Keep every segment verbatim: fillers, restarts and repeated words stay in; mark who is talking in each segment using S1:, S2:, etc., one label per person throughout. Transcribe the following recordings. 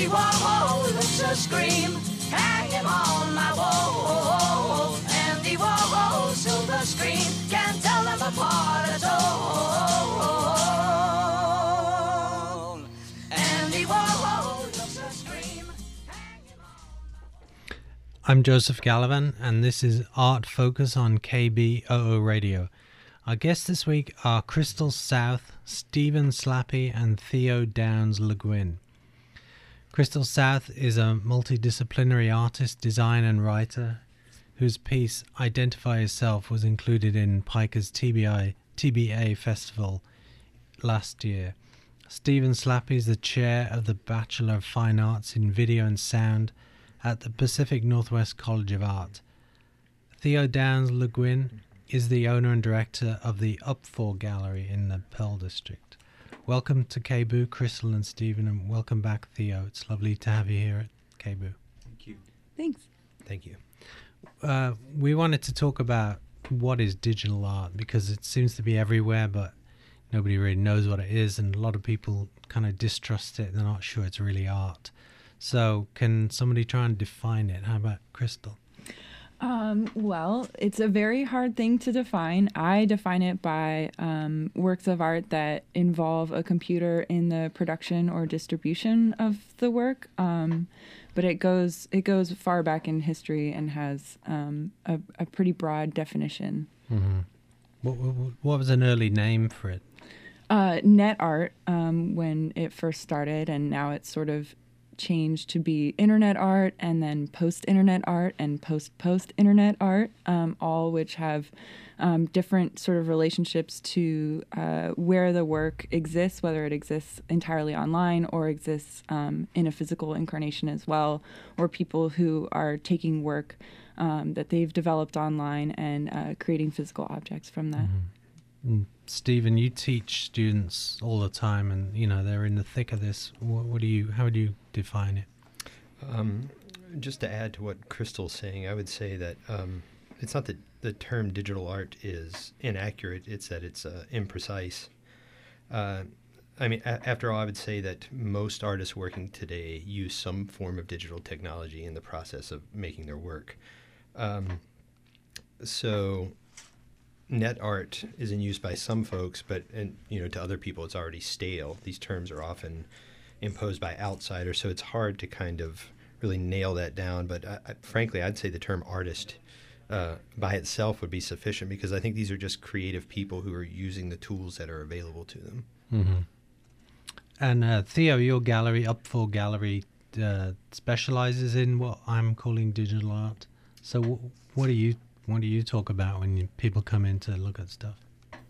S1: Warhol looks a scream, hang him on my wall. Andy Warhol, silver screen, can't tell them apart at all. Andy Warhol looks a scream, hang him on my wall.
S2: I'm Joseph Gallivan, and this is Art Focus on K B O O Radio. Our guests this week are Crystal South, Stephen Slappy, and Theo Downs Le Guin. Crystal South is a multidisciplinary artist, designer, and writer whose piece Identify Yourself was included in Piker's T B I, T B A Festival last year. Stephen Slappy is the chair of the Bachelor of Fine Arts in Video and Sound at the Pacific Northwest College of Art. Theo Downs Le Guin is the owner and director of the Up For Gallery in the Pearl District. Welcome to K B O O, Crystal and Stephen, and welcome back, Theo. It's lovely to have you here at K B O O.
S3: Thank you.
S4: Thanks.
S3: Thank you.
S2: Uh, we wanted to talk about what is digital art, because it seems to be everywhere, but nobody really knows what it is, and a lot of people kind of distrust it. They're not sure it's really art. So can somebody try and define it? How about Crystal?
S4: Um, well, it's a very hard thing to define. I define it by um, works of art that involve a computer in the production or distribution of the work. Um, but it goes it goes far back in history and has um, a, a pretty broad definition.
S2: Mm-hmm. What, what, what was an early name for it?
S4: Uh, net art um, when it first started, and now it's sort of changed to be internet art, and then post-internet art and post-post-internet art, um, all which have um, different sort of relationships to uh, where the work exists, whether it exists entirely online or exists um, in a physical incarnation as well, or people who are taking work um, that they've developed online and uh, creating physical objects from that.
S2: Mm-hmm. Mm. Stephen, you teach students all the time, and you know they're in the thick of this. What, what do you? How do you define it?
S3: Um, just to add to what Crystal's saying, I would say that um, it's not that the term digital art is inaccurate; it's that it's uh, imprecise. Uh, I mean, a- after all, I would say that most artists working today use some form of digital technology in the process of making their work. Um, so. Net art is in use by some folks, but and you know to other people it's already stale. These terms are often imposed by outsiders, so it's hard to kind of really nail that down. But I, I, frankly, I'd say the term artist uh, by itself would be sufficient, because I think these are just creative people who are using the tools that are available to them.
S2: Mm-hmm. And uh, Theo, your gallery, Up For Gallery, uh, specializes in what I'm calling digital art. So w- what do you What do you talk about when you, people come in to look at stuff?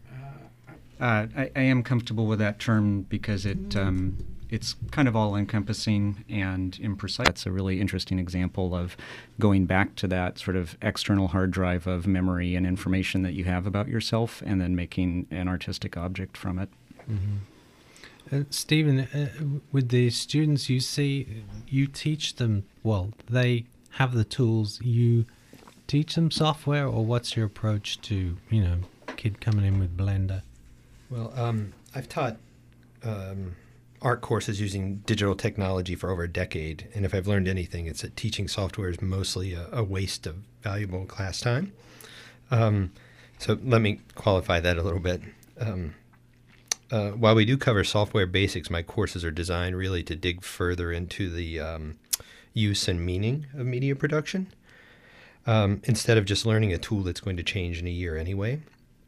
S5: Uh, I, I am comfortable with that term because it um, it's kind of all-encompassing and imprecise. That's a really interesting example of going back to that sort of external hard drive of memory and information that you have about yourself, and then making an artistic object from it.
S2: Mm-hmm. Uh, Stephen, uh, with the students you see, you teach them, well, they have the tools, you teach them software, or what's your approach to, you know, kid coming in with Blender?
S3: Well, um, I've taught um, art courses using digital technology for over a decade, and if I've learned anything, it's that teaching software is mostly a, a waste of valuable class time. Um, so let me qualify that a little bit. Um, uh, while we do cover software basics, my courses are designed really to dig further into the um, use and meaning of media production. Um, instead of just learning a tool that's going to change in a year anyway.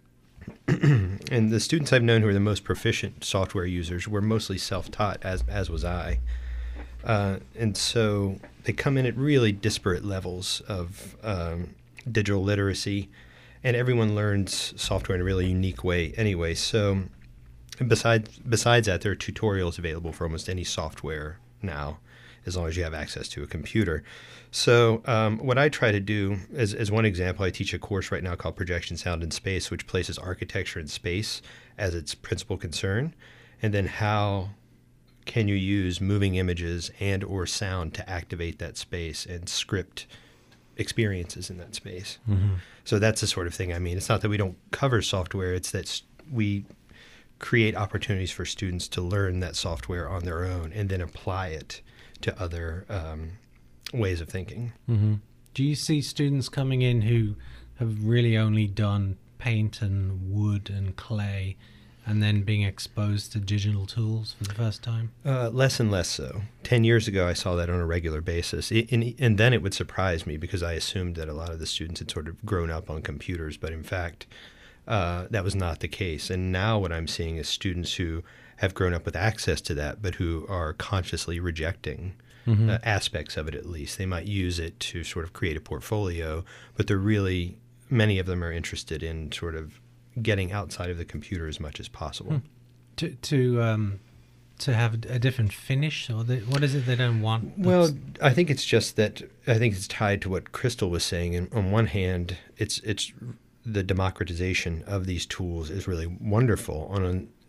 S3: And the students I've known who are the most proficient software users were mostly self-taught, as as was I. Uh, and so they come in at really disparate levels of um, digital literacy, and everyone learns software in a really unique way anyway. So besides, besides that, there are tutorials available for almost any software now, as long as you have access to a computer. So um, what I try to do, as, as one example, I teach a course right now called Projection Sound in Space, which places architecture in space as its principal concern, and then how can you use moving images and or sound to activate that space and script experiences in that space. Mm-hmm. So that's the sort of thing I mean. It's not that we don't cover software, it's that we create opportunities for students to learn that software on their own and then apply it to other um, ways of thinking.
S2: Mm-hmm. Do you see students coming in who have really only done paint and wood and clay, and then being exposed to digital tools for the first time?
S3: Uh, less and less so. Ten years ago, I saw that on a regular basis. It, and, and then it would surprise me because I assumed that a lot of the students had sort of grown up on computers, but in fact, uh, that was not the case. And now what I'm seeing is students who have grown up with access to that, but who are consciously rejecting mm-hmm. uh, aspects of it at least. They might use it to sort of create a portfolio, but they're really, many of them are interested in sort of getting outside of the computer as much as possible.
S2: Hmm. To to um, to have a different finish, or the, what is it they don't want?
S3: Well, I think it's just that I think it's tied to what Crystal was saying. And on one hand, it's it's the democratization of these tools is really wonderful. On an,